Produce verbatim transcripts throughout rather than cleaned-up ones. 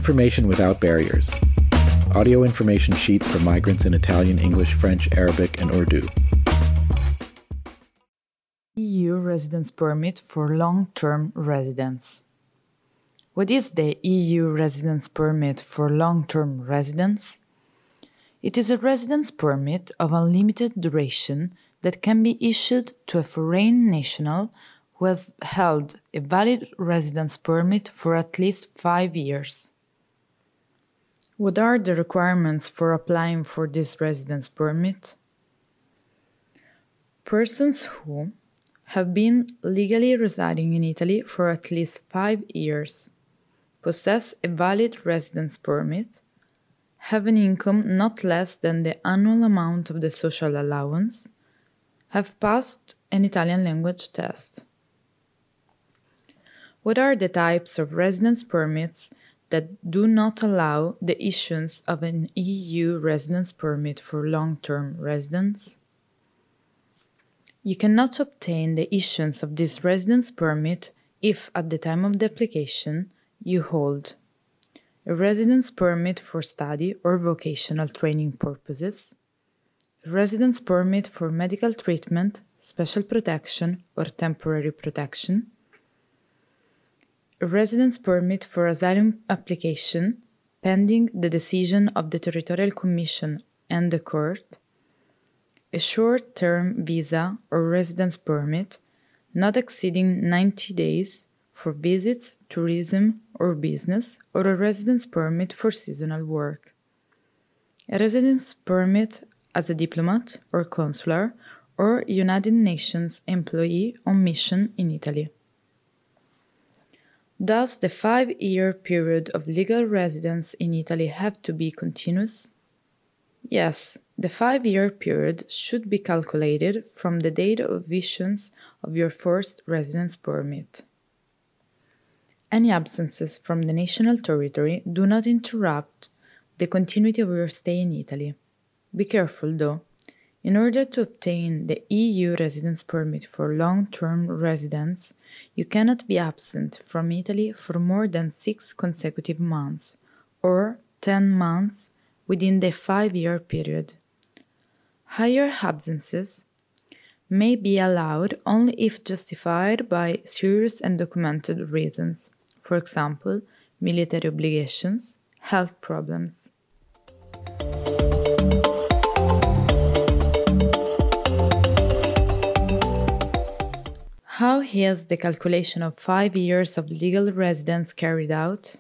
Information without barriers. Audio information sheets for migrants in Italian, English, French, Arabic, and Urdu. E U residence permit for long-term residents. What is the E U residence permit for long-term residents? It is a residence permit of unlimited duration that can be issued to a foreign national who has held a valid residence permit for at least five years. What are the requirements for applying for this residence permit? Persons who have been legally residing in Italy for at least five years, possess a valid residence permit, have an income not less than the annual amount of the social allowance, have passed an Italian language test. What are the types of residence permits that do not allow the issuance of an E U residence permit for long-term residents? You cannot obtain the issuance of this residence permit if, at the time of the application, you hold a residence permit for study or vocational training purposes, a residence permit for medical treatment, special protection, or temporary protection, a residence permit for asylum application pending the decision of the Territorial Commission and the Court, a short-term visa or residence permit not exceeding ninety days for visits, tourism, or business, or a residence permit for seasonal work. A residence permit as a diplomat or consular or United Nations employee on mission in Italy. Does the five-year period of legal residence in Italy have to be continuous? Yes, the five-year period should be calculated from the date of issuance of your first residence permit. Any absences from the national territory do not interrupt the continuity of your stay in Italy. Be careful, though. In order to obtain the E U residence permit for long-term residents, you cannot be absent from Italy for more than six consecutive months, or ten months within the five-year period. Higher absences may be allowed only if justified by serious and documented reasons, for example, military obligations, health problems. How is the calculation of five years of legal residence carried out?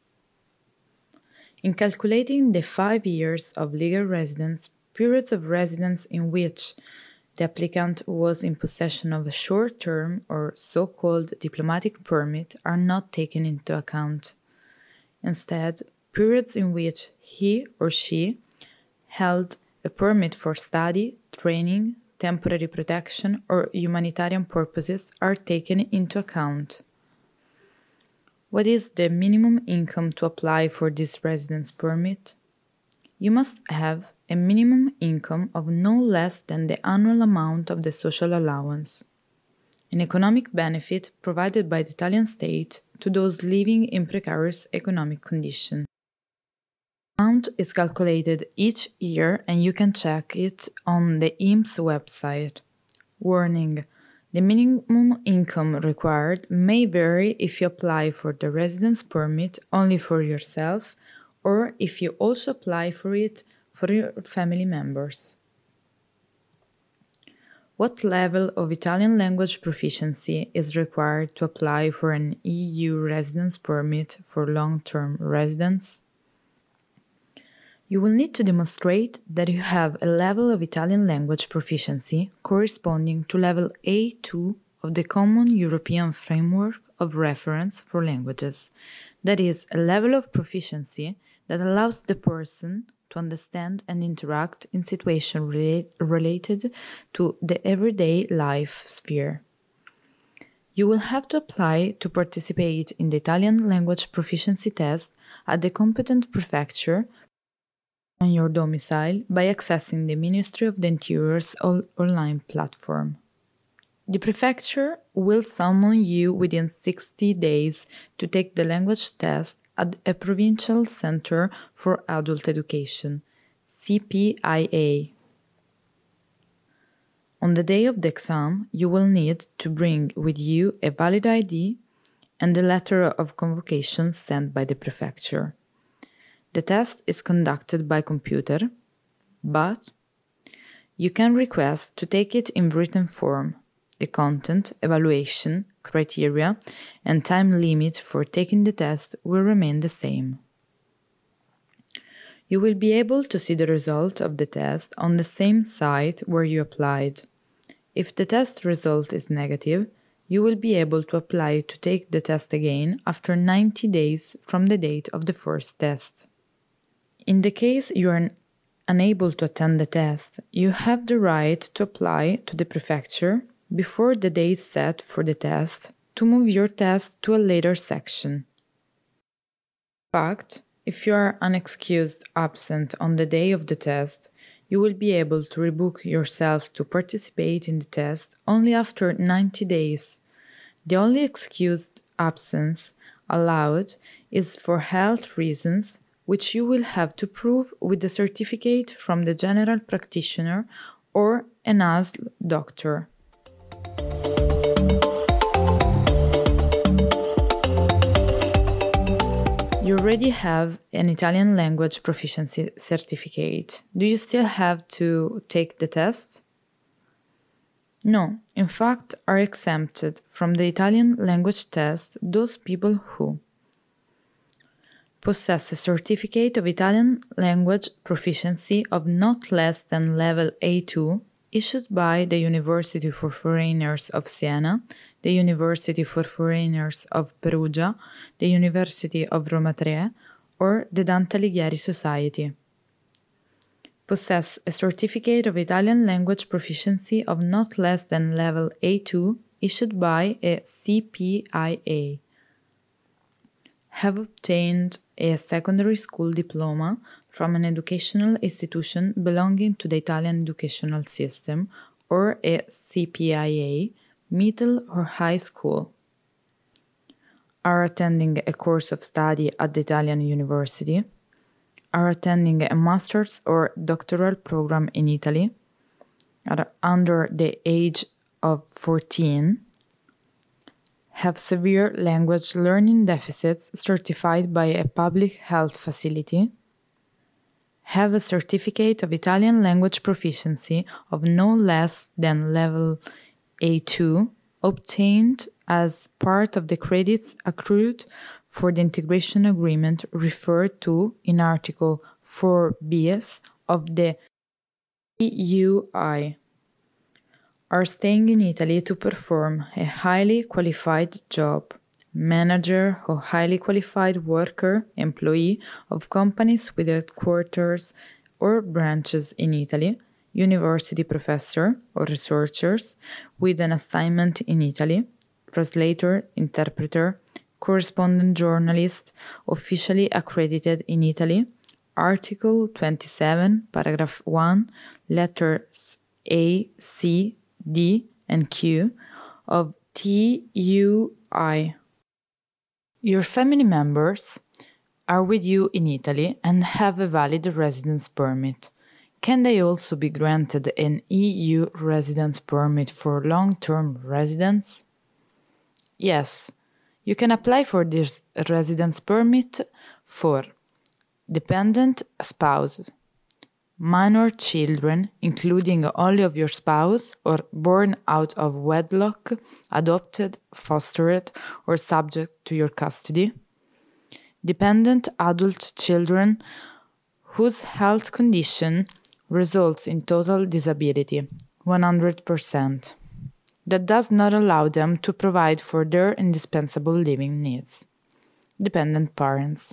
In calculating the five years of legal residence, periods of residence in which the applicant was in possession of a short-term or so-called diplomatic permit are not taken into account. Instead, periods in which he or she held a permit for study, training, temporary protection, or humanitarian purposes are taken into account. What is the minimum income to apply for this residence permit? You must have a minimum income of no less than the annual amount of the social allowance, an economic benefit provided by the Italian state to those living in precarious economic conditions. The amount is calculated each year and you can check it on the I N P S website. Warning: the minimum income required may vary if you apply for the residence permit only for yourself or if you also apply for it for your family members. What level of Italian language proficiency is required to apply for an E U residence permit for long-term residents? You will need to demonstrate that you have a level of Italian language proficiency corresponding to level A two of the Common European Framework of Reference for Languages, that is, a level of proficiency that allows the person to understand and interact in situations relate, related to the everyday life sphere. You will have to apply to participate in the Italian language proficiency test at the competent prefecture on your domicile by accessing the Ministry of the Interior's online platform. The prefecture will summon you within sixty days to take the language test at a provincial center for adult education, C P I A. On the day of the exam, you will need to bring with you a valid I D and a letter of convocation sent by the prefecture. The test is conducted by computer, but you can request to take it in written form. The content, evaluation, criteria, and time limit for taking the test will remain the same. You will be able to see the result of the test on the same site where you applied. If the test result is negative, you will be able to apply to take the test again after ninety days from the date of the first test. In the case you are unable to attend the test, you have the right to apply to the prefecture before the date set for the test to move your test to a later section. In fact, if you are unexcused absent on the day of the test, you will be able to rebook yourself to participate in the test only after ninety days. The only excused absence allowed is for health reasons, which you will have to prove with a certificate from the general practitioner or an A S L doctor. You already have an Italian language proficiency certificate. Do you still have to take the test? No, in fact, are exempted from the Italian language test those people who possess a certificate of Italian language proficiency of not less than level A two issued by the University for Foreigners of Siena, the University for Foreigners of Perugia, the University of Roma three, or the Dante Alighieri Society. Possess a certificate of Italian language proficiency of not less than level A two issued by a C P I A. Have obtained a secondary school diploma from an educational institution belonging to the Italian educational system or a C P I A, middle or high school. Are attending a course of study at the Italian university. Are attending a master's or doctoral program in Italy. Are under the age of fourteen. Have severe language learning deficits certified by a public health facility. Have a certificate of Italian language proficiency of no less than level A two obtained as part of the credits accrued for the integration agreement referred to in Article four bis of the E U I. Are staying in Italy to perform a highly qualified job, manager or highly qualified worker, employee of companies with headquarters or branches in Italy, university professor or researchers with an assignment in Italy, translator, interpreter, correspondent journalist, officially accredited in Italy, Article twenty-seven, paragraph one, letters A, C, D, and Q of T U I. Your family members are with you in Italy and have a valid residence permit. Can they also be granted an E U residence permit for long-term residence? Yes, you can apply for this residence permit for dependent spouse, minor children, including only of your spouse or born out of wedlock, adopted, fostered, or subject to your custody, dependent adult children whose health condition results in total disability, one hundred percent, that does not allow them to provide for their indispensable living needs, dependent parents.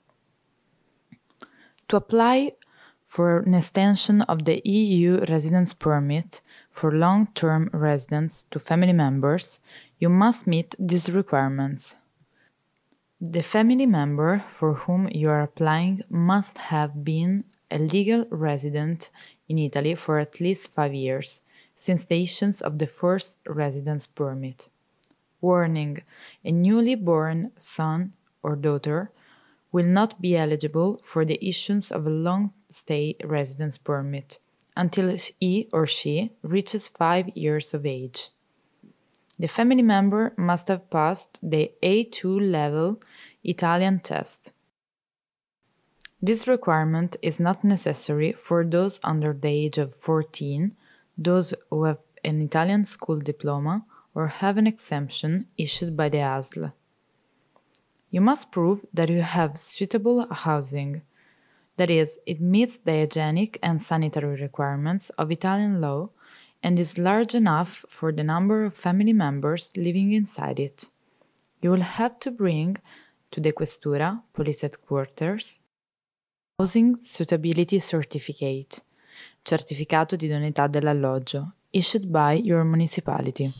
To apply for an extension of the E U residence permit for long-term residence to family members, you must meet these requirements. The family member for whom you are applying must have been a legal resident in Italy for at least five years, since the issuance of the first residence permit. Warning: a newly born son or daughter will not be eligible for the issuance of a long-stay residence permit until he or she reaches five years of age. The family member must have passed the A two level Italian test. This requirement is not necessary for those under the age of fourteen, those who have an Italian school diploma, or have an exemption issued by the A S L. You must prove that you have suitable housing. That is, it meets the hygienic and sanitary requirements of Italian law and is large enough for the number of family members living inside it. You will have to bring to the Questura, police headquarters, Housing Suitability Certificate, certificato di idoneità dell'alloggio, issued by your municipality.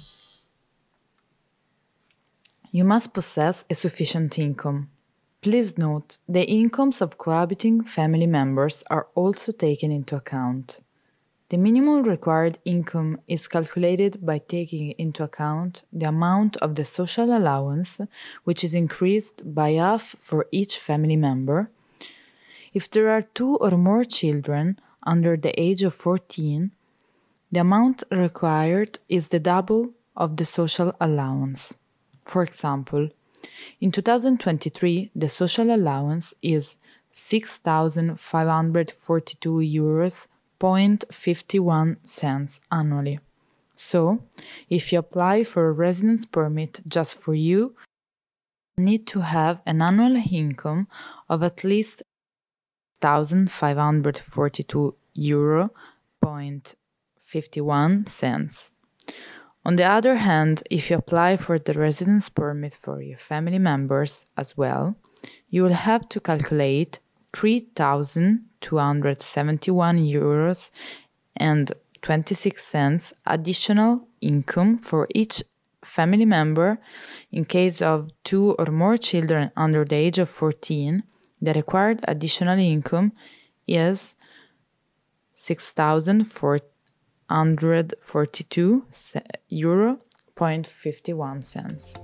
You must possess a sufficient income. Please note, the incomes of cohabiting family members are also taken into account. The minimum required income is calculated by taking into account the amount of the social allowance, which is increased by half for each family member. If there are two or more children under the age of fourteen, the amount required is the double of the social allowance. For example, in two thousand twenty-three, the social allowance is six thousand five hundred forty-two euros point fifty-one cents annually. So, if you apply for a residence permit just for you, you need to have an annual income of at least one thousand five hundred forty-two euro point fifty-one cents. On the other hand, if you apply for the residence permit for your family members as well, you will have to calculate three thousand two hundred seventy-one euros and twenty-six cents additional income for each family member. In case of two or more children under the age of fourteen, the required additional income is six thousand four hundred forty-two euro point fifty-one cents.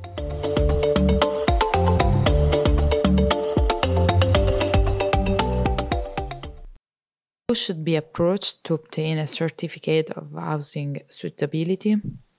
Who should be approached to obtain a certificate of housing suitability?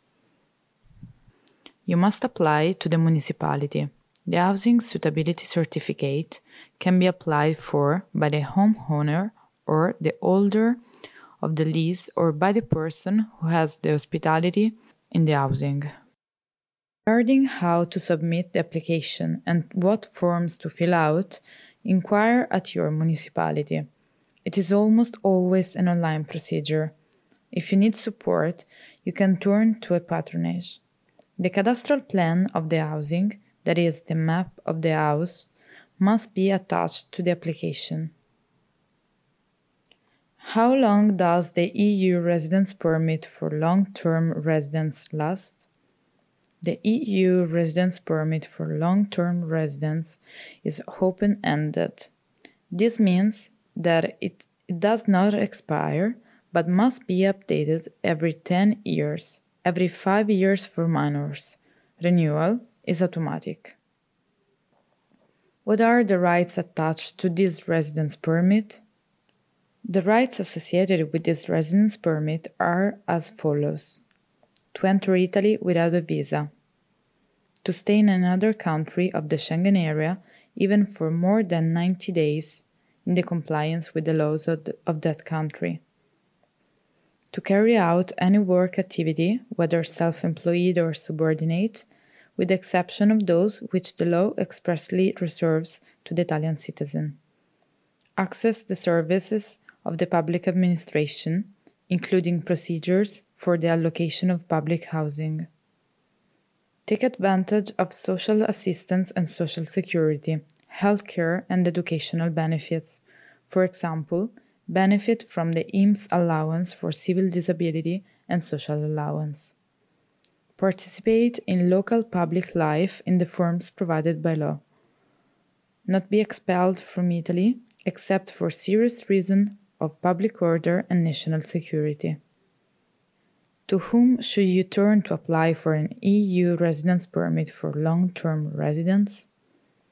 You must apply to the municipality. The housing suitability certificate can be applied for by the homeowner or the holder of the lease or by the person who has the hospitality in the housing. Regarding how to submit the application and what forms to fill out, inquire at your municipality. It is almost always an online procedure. If you need support, you can turn to a patronage. The cadastral plan of the housing, that is, the map of the house, must be attached to the application. How long does the E U residence permit for long-term residence last? The E U residence permit for long-term residence is open-ended. This means that it, it does not expire, but must be updated every ten years, every five years for minors. Renewal is automatic. What are the rights attached to this residence permit? The rights associated with this residence permit are as follows: to enter Italy without a visa, to stay in another country of the Schengen area even for more than ninety days in the compliance with the laws of, the, of that country, to carry out any work activity, whether self-employed or subordinate, with the exception of those which the law expressly reserves to the Italian citizen, access the services of the public administration, including procedures for the allocation of public housing. Take advantage of social assistance and social security, healthcare and educational benefits. For example, benefit from the I N P S allowance for civil disability and social allowance. Participate in local public life in the forms provided by law. Not be expelled from Italy except for serious reason of public order and national security. To whom should you turn to apply for an E U residence permit for long-term residence?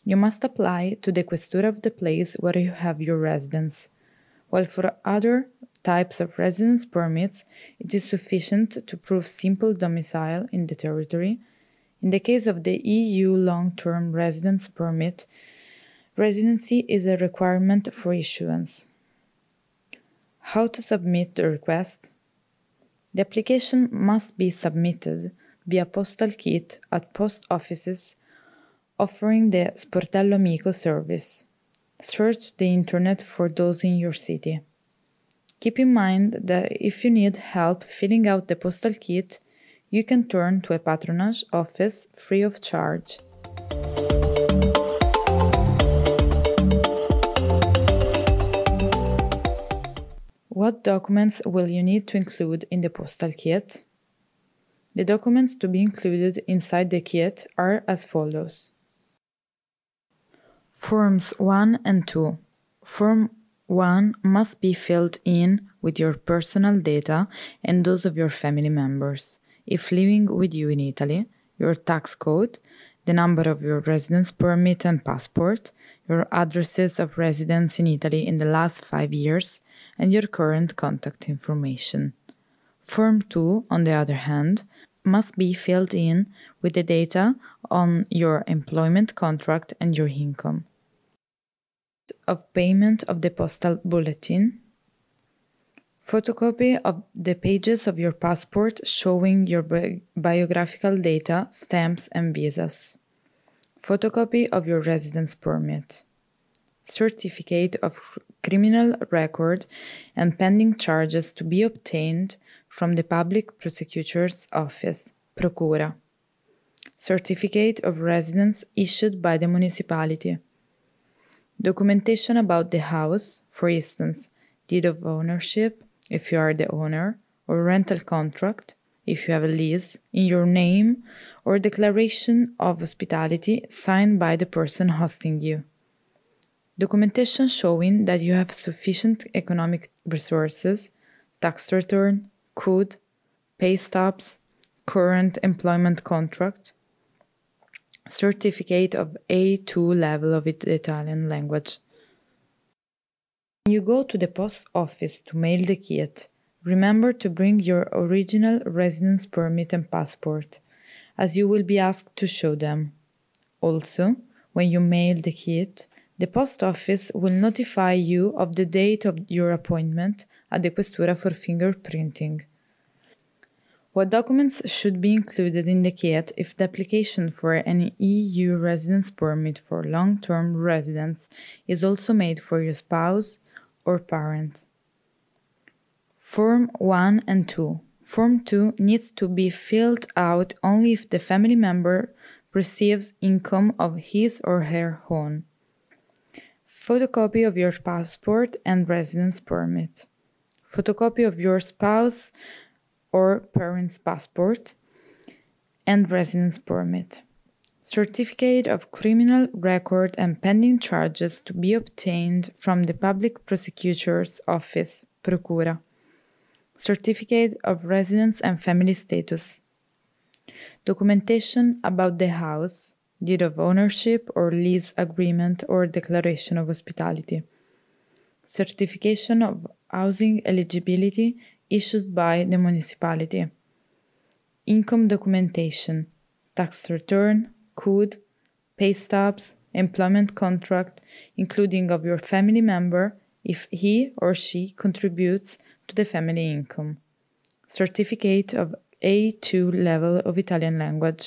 You must apply to the questura of the place where you have your residence, while for other types of residence permits, it is sufficient to prove simple domicile in the territory. In the case of the E U long-term residence permit, residency is a requirement for issuance. How to submit the request? The application must be submitted via postal kit at post offices offering the Sportello Amico service. Search the internet for those in your city. Keep in mind that if you need help filling out the postal kit, you can turn to a patronage office free of charge. What documents will you need to include in the postal kit? The documents to be included inside the kit are as follows. Forms one and two. Form one must be filled in with your personal data and those of your family members. If living with you in Italy, your tax code, the number of your residence permit and passport, your addresses of residence in Italy in the last five years, and your current contact information. Form two, on the other hand, must be filled in with the data on your employment contract and your income. Of payment of the postal bulletin. Photocopy of the pages of your passport showing your bi- biographical data, stamps and visas. Photocopy of your residence permit. Certificate of criminal record and pending charges to be obtained from the Public Prosecutor's Office, Procura. Certificate of residence issued by the municipality. Documentation about the house, for instance, deed of ownership, if you are the owner, or rental contract, if you have a lease, in your name, or declaration of hospitality signed by the person hosting you. Documentation showing that you have sufficient economic resources, tax return, C U D, pay stubs, current employment contract, certificate of A two level of the Italian language. When you go to the post office to mail the kit, remember to bring your original residence permit and passport, as you will be asked to show them. Also, when you mail the kit, the post office will notify you of the date of your appointment at the questura for fingerprinting. What documents should be included in the kit if the application for an E U residence permit for long-term residence is also made for your spouse or parent? Form one and two. Form two needs to be filled out only if the family member receives income of his or her own. Photocopy of your passport and residence permit. Photocopy of your spouse or parent's passport and residence permit. Certificate of criminal record and pending charges to be obtained from the Public Prosecutor's Office, Procura. Certificate of residence and family status. Documentation about the house, deed of ownership or lease agreement or declaration of hospitality. Certification of housing eligibility issued by the municipality. Income documentation, tax return, C U D, pay stubs, employment contract, including of your family member if he or she contributes to the family income. Certificate of A two level of Italian language.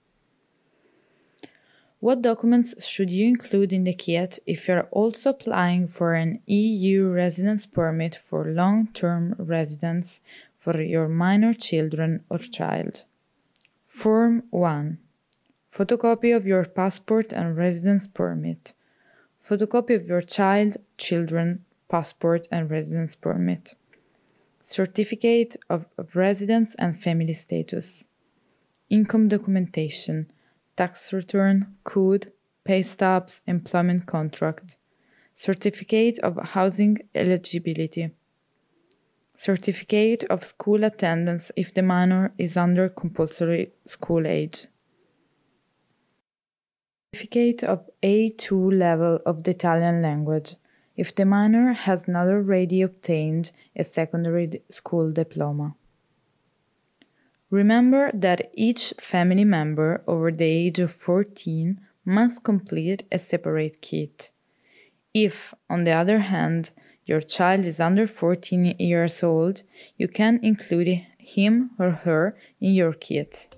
What documents should you include in the kit if you're also applying for an E U residence permit for long-term residence for your minor children or child? Form one. Photocopy of your passport and residence permit. Photocopy of your child, children, passport and residence permit. Certificate of, of residence and family status. Income documentation. Tax return, C U D, pay stubs, employment contract. Certificate of housing eligibility. Certificate of school attendance if the minor is under compulsory school age. certificate of A two level of the Italian language, if the minor has not already obtained a secondary school diploma. Remember that each family member over the age of fourteen must complete a separate kit. If, on the other hand, your child is under fourteen years old, you can include him or her in your kit.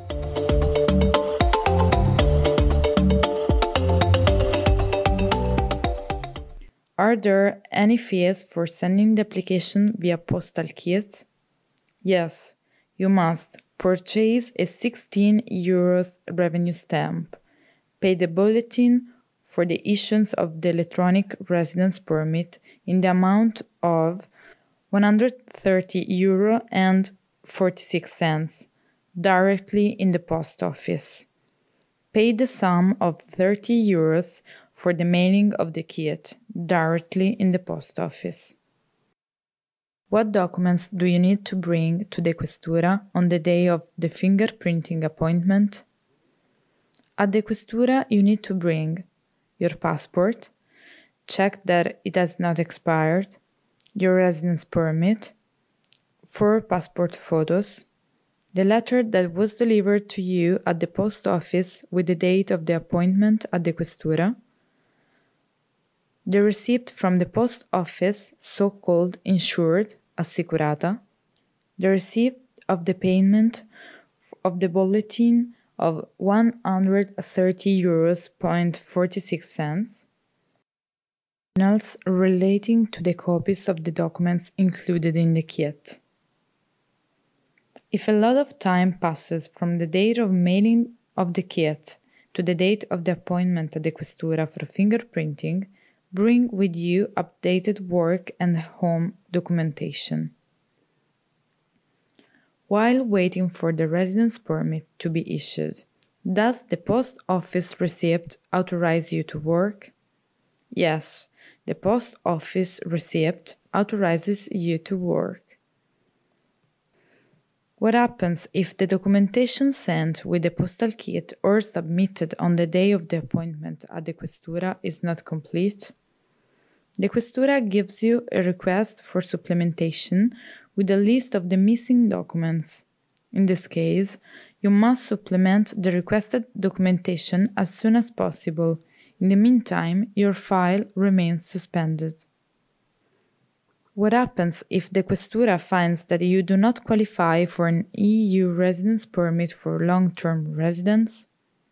Are there any fees for sending the application via postal kit? Yes, you must purchase a sixteen euros revenue stamp, pay the bulletin for the issuance of the electronic residence permit in the amount of one hundred thirty euro and forty-six cents directly in the post office. Pay the sum of thirty euros for the mailing of the kit directly in the post office. What documents do you need to bring to the Questura on the day of the fingerprinting appointment? At the Questura, you need to bring your passport, check that it has not expired, your residence permit, four passport photos, the letter that was delivered to you at the post office with the date of the appointment at the Questura, the receipt from the post office, so-called insured, assicurata, the receipt of the payment of the bulletin of one hundred thirty euros and forty-six cents, originals relating to the copies of the documents included in the kit. If a lot of time passes from the date of mailing of the kit to the date of the appointment at the Questura for fingerprinting, bring with you updated work and home documentation. While waiting for the residence permit to be issued, does the post office receipt authorize you to work? Yes, the post office receipt authorizes you to work. What happens if the documentation sent with the postal kit or submitted on the day of the appointment at the Questura is not complete? The Questura gives you a request for supplementation with a list of the missing documents. In this case, you must supplement the requested documentation as soon as possible. In the meantime, your file remains suspended. What happens if the Questura finds that you do not qualify for an E U residence permit for long-term residence?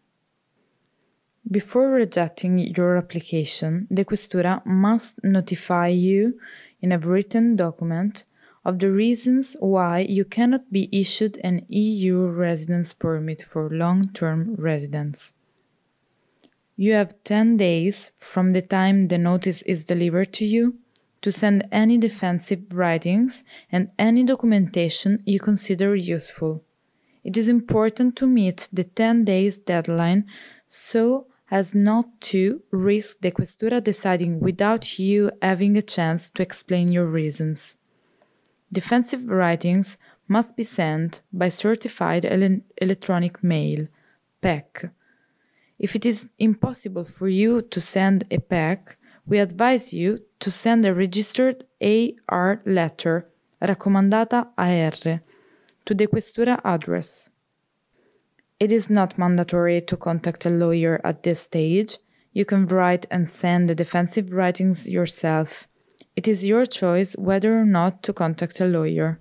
Before rejecting your application, the Questura must notify you in a written document of the reasons why you cannot be issued an E U residence permit for long-term residence. You have ten days from the time the notice is delivered to you to send any defensive writings and any documentation you consider useful. It is important to meet the ten days deadline so as not to risk the Questura deciding without you having a chance to explain your reasons. Defensive writings must be sent by certified ele- electronic mail, P E C. If it is impossible for you to send a P E C, we advise you to send a registered A R letter, raccomandata A R, to the Questura address. It is not mandatory to contact a lawyer at this stage. You can write and send the defensive writings yourself. It is your choice whether or not to contact a lawyer.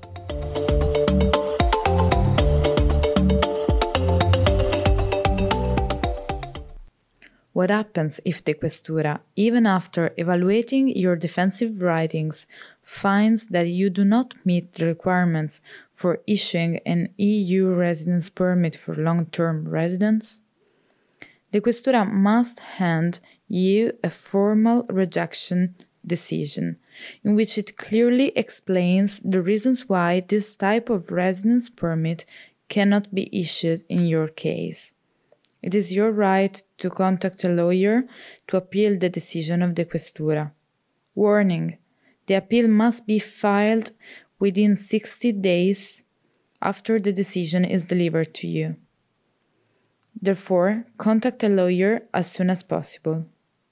What happens if the Questura, even after evaluating your defensive writings, finds that you do not meet the requirements for issuing an E U residence permit for long-term residence? The Questura must hand you a formal rejection decision, in which it clearly explains the reasons why this type of residence permit cannot be issued in your case. It is your right to contact a lawyer to appeal the decision of the Questura. Warning: the appeal must be filed within sixty days after the decision is delivered to you. Therefore, contact a lawyer as soon as possible.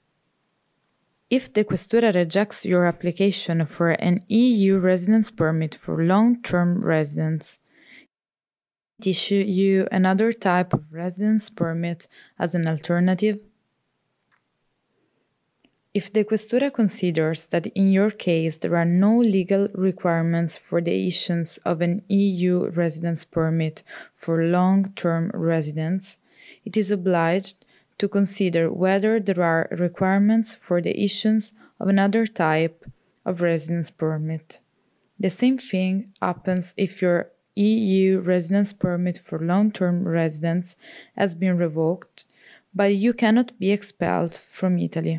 If the Questura rejects your application for an E U residence permit for long-term residence, it issue you another type of residence permit as an alternative. If the Questura considers that in your case there are no legal requirements for the issuance of an E U residence permit for long-term residence, it is obliged to consider whether there are requirements for the issuance of another type of residence permit. The same thing happens if your E U residence permit for long-term residence has been revoked, but you cannot be expelled from Italy.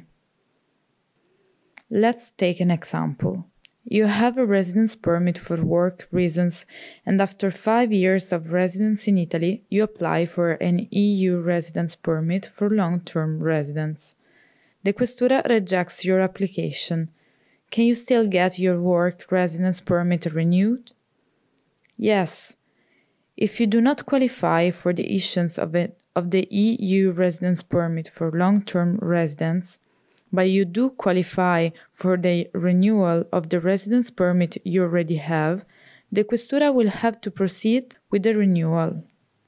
Let's take an example. You have a residence permit for work reasons, and after five years of residence in Italy, you apply for an E U residence permit for long-term residence. The Questura rejects your application. Can you still get your work residence permit renewed? Yes. If you do not qualify for the issuance of, it, of the E U residence permit for long-term residence, but you do qualify for the renewal of the residence permit you already have, the Questura will have to proceed with the renewal.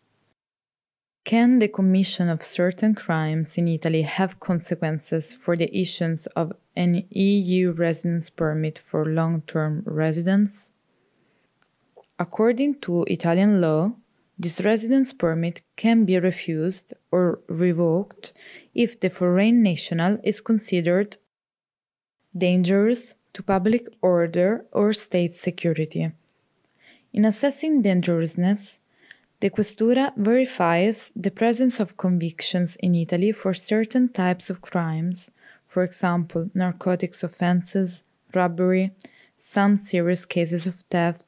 Can the commission of certain crimes in Italy have consequences for the issuance of an E U residence permit for long-term residence? According to Italian law, this residence permit can be refused or revoked if the foreign national is considered dangerous to public order or state security. In assessing dangerousness, the Questura verifies the presence of convictions in Italy for certain types of crimes, for example, narcotics offenses, robbery, some serious cases of theft,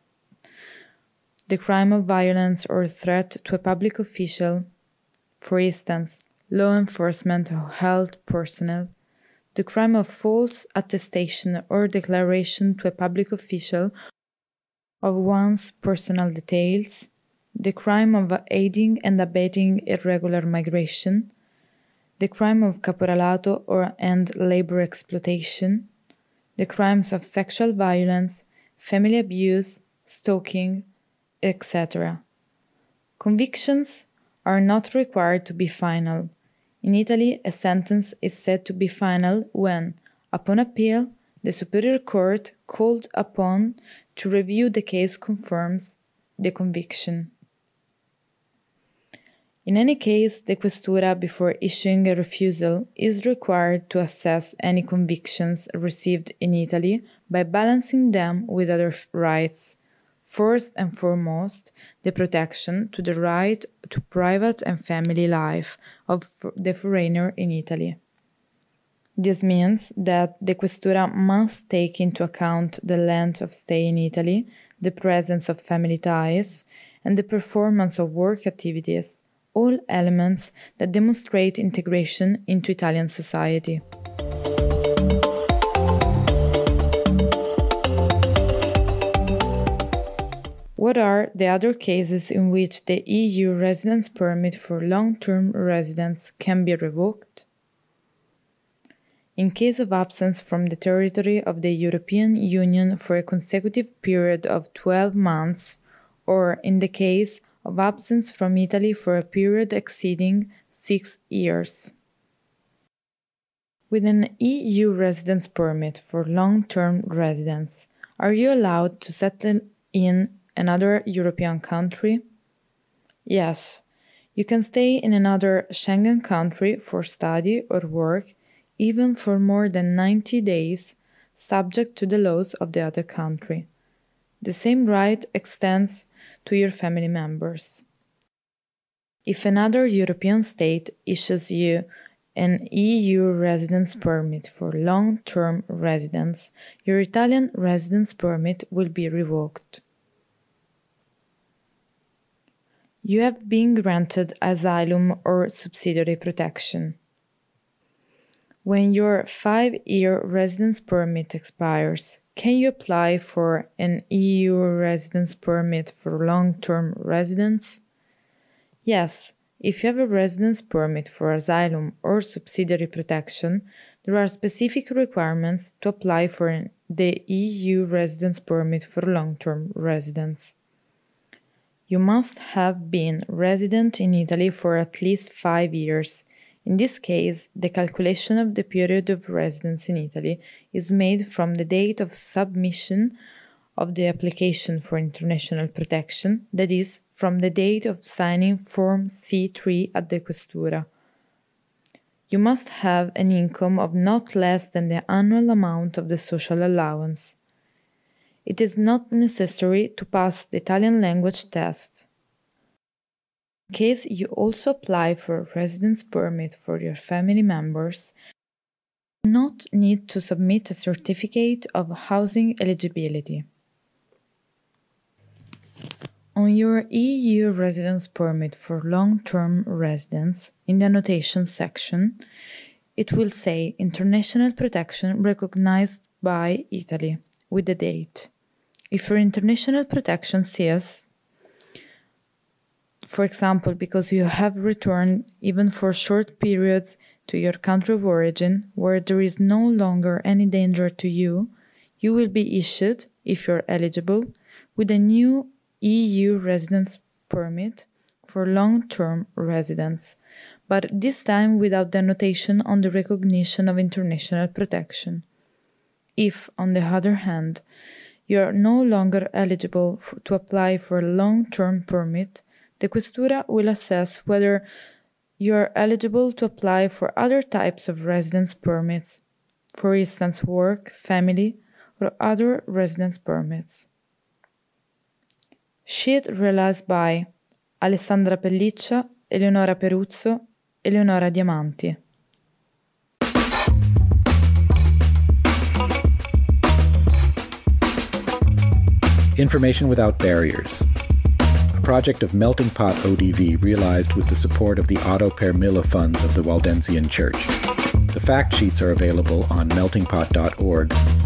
the crime of violence or threat to a public official, for instance, law enforcement or health personnel, the crime of false attestation or declaration to a public official of one's personal details, the crime of aiding and abetting irregular migration, the crime of caporalato or and labor exploitation, the crimes of sexual violence, family abuse, stalking, et cetera. Convictions are not required to be final. In Italy, a sentence is said to be final when, upon appeal, the Superior Court called upon to review the case confirms the conviction. In any case, the Questura, before issuing a refusal, is required to assess any convictions received in Italy by balancing them with other rights. First and foremost, the protection to the right to private and family life of the foreigner in Italy. This means that the Questura must take into account the length of stay in Italy, the presence of family ties, and the performance of work activities, all elements that demonstrate integration into Italian society. What are the other cases in which the E U residence permit for long-term residence can be revoked? In case of absence from the territory of the European Union for a consecutive period of twelve months, or in the case of absence from Italy for a period exceeding six years. With an E U residence permit for long-term residence, are you allowed to settle in another European country? Yes, you can stay in another Schengen country for study or work, even for more than ninety days, subject to the laws of the other country. The same right extends to your family members. If another European state issues you an E U residence permit for long-term residence, your Italian residence permit will be revoked. You have been granted asylum or subsidiary protection. When your five-year residence permit expires, can you apply for an E U residence permit for long-term residence? Yes, If you have a residence permit for asylum or subsidiary protection, there are specific requirements to apply for the E U residence permit for long-term residence. You must have been resident in Italy for at least five years. In this case, the calculation of the period of residence in Italy is made from the date of submission of the application for international protection, that is, from the date of signing Form C three at the Questura. You must have an income of not less than the annual amount of the social allowance. It is not necessary to pass the Italian language test. In case you also apply for a residence permit for your family members, you do not need to submit a certificate of housing eligibility. On your E U residence permit for long-term residence, in the annotation section, it will say International Protection recognized by Italy, with the date. If your international protection ceases, for example, because you have returned even for short periods to your country of origin, where there is no longer any danger to you, you will be issued, if you're eligible, with a new E U residence permit for long-term residence, but this time without the annotation on the recognition of international protection. If, on the other hand, you are no longer eligible for, to apply for a long-term permit, the Questura will assess whether you are eligible to apply for other types of residence permits, for instance work, family, or other residence permits. Sheet realized by Alessandra Pelliccia, Eleonora Peruzzo, Eleonora Diamanti. Information Without Barriers, a project of Melting Pot O D V realized with the support of the Otto per Mille funds of the Waldensian Church. The fact sheets are available on melting pot dot org